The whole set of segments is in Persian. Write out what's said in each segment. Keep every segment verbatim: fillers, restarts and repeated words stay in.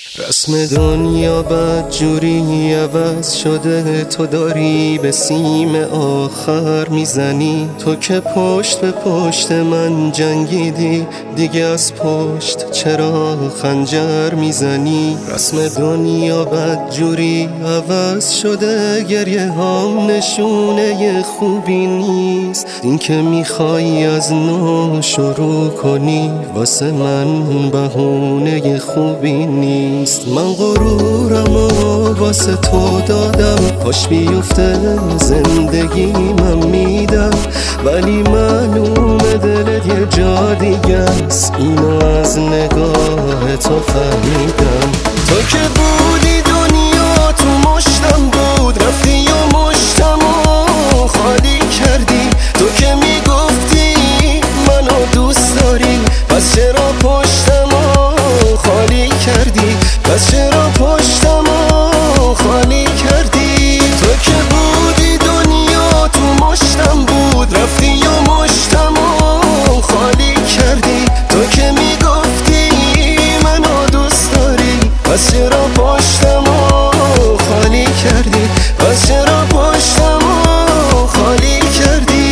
رسم دنیا بدجوری عوض شده، تو داری به سیم آخر میزنی. تو که پشت به پشت من جنگیدی، دیگه از پشت چرا خنجر میزنی؟ رسم دنیا بدجوری عوض شده، گریه هم نشونه خوبی نیست. این که میخوای از نو شروع کنی، واسه من بهونه خوبی نیست. من غرورم و واسه تو دادم، پاش بیفته زندگی من میدم، ولی معلوم دلت یه جا دیگه است. اینو از نگاه تو فهمیدم. تو که بودی دنیا تو مشتم بود، رفتی و مشتم و خالی کردی. تو که میگفتی منو دوست داری، پس چرا پشتم و خالی کردی؟ پس چرا پشتم و خالی کردی؟ تو که بودی دنیا تو مشتم بود، رفتی و مشتم و خالی کردی. تو که میگفتی منو دوست داری، پس چرا پشتم و خالی کردی؟ پس چرا پشتم و خالی کردی؟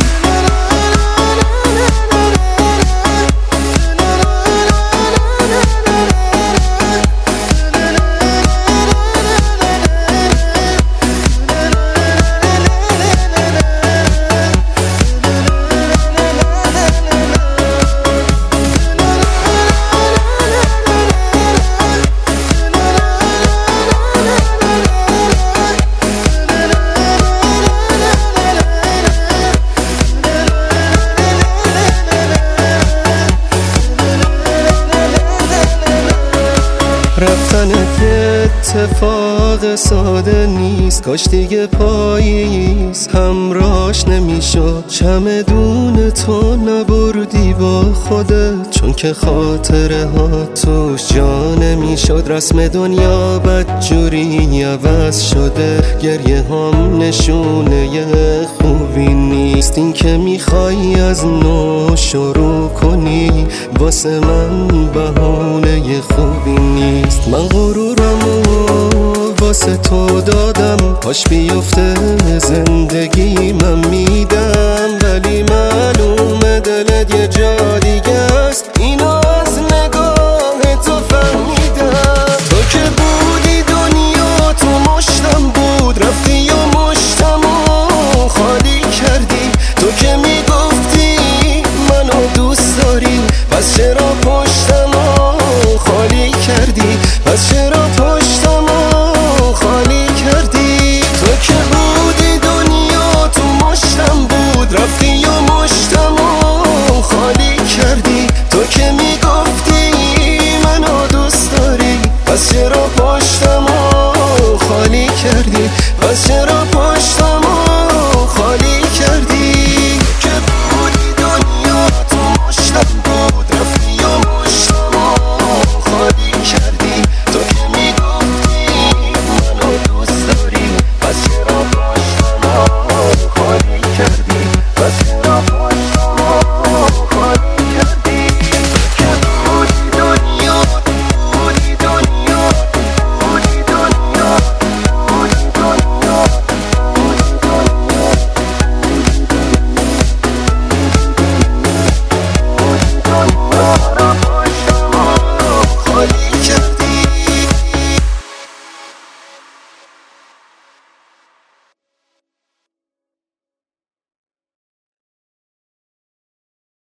رفتنت اتفاق ساده نیست، کاش دیگه پاییز همراش نمیشد. چمدون تو نبردی با خودت، چون که خاطره ها توش جا نمیشد. رسم دنیا بدجوری عوض شده، گریه هم نشونه خوبی نیست. این که میخوای از نو شروع کنی، واسه من بهونه خوبی نیست. من غرورم و واسه تو دادم، پاش بیفته زندگی من میدم، ولی معلومه دلت یه جا